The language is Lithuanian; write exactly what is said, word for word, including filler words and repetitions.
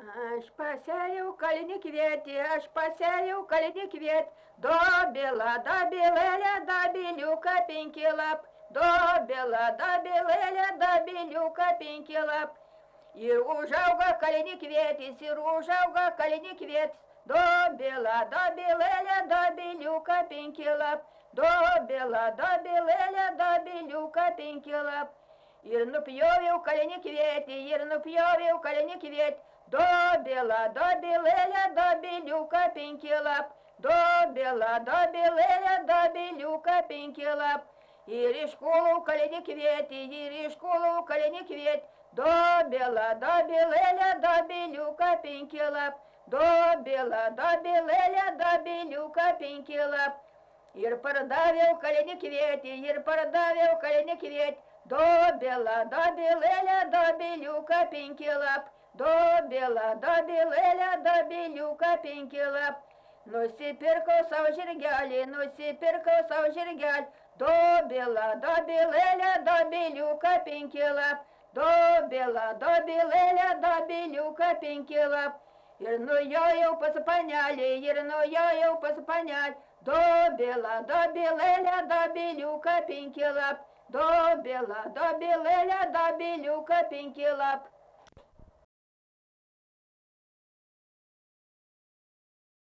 Aš pasėjau kalinį aš pasėjau kalinį kvietį, dobila, dobilėlė, dobiliuką penki lap, dobila, dobilėlė, dobiliuką penki lap. Ir užaugo kalinį kvietis, ir užaugo kalinį kvietis, dobila, dobilėlė, dobiliuką penki lap, dobila, dobilėlė, dobiliuką penki lap. Ir nupjoviau kalinį kvietį, ir nupjoviau kalinį kvietį, dobila, dobilėlė, dobiliuką penki lap, dobila, dobilėlė, dobiliuką penki lap. Ir iškulau kalinį kvietį, ir iškulau kalinį kvietį, dobila, dobilėlė, dobiliuką penki lap, dobila, dobilėlė, dobiliuką penki lap. Ir pardaviau kalinį kvietį, ir pardaviau kalinį kvietį, dobila, dobilėlė, dobiliuką penki lap, dobila, dobilėlė, dobiliuką penki lap. Nusipirkau savo žirgelį, nusipirkau savo žirgelį, dobila, dobilėlė, dobiliuką penki lap, dobila, dobilėlė, dobiliuką penki lap. Ir nujojau pas panelį, ir nujojau pas panelį, dobila, dobilėlė, dobiliuką penki lap, dobila, dobilėlė, dobiliuką penki lap.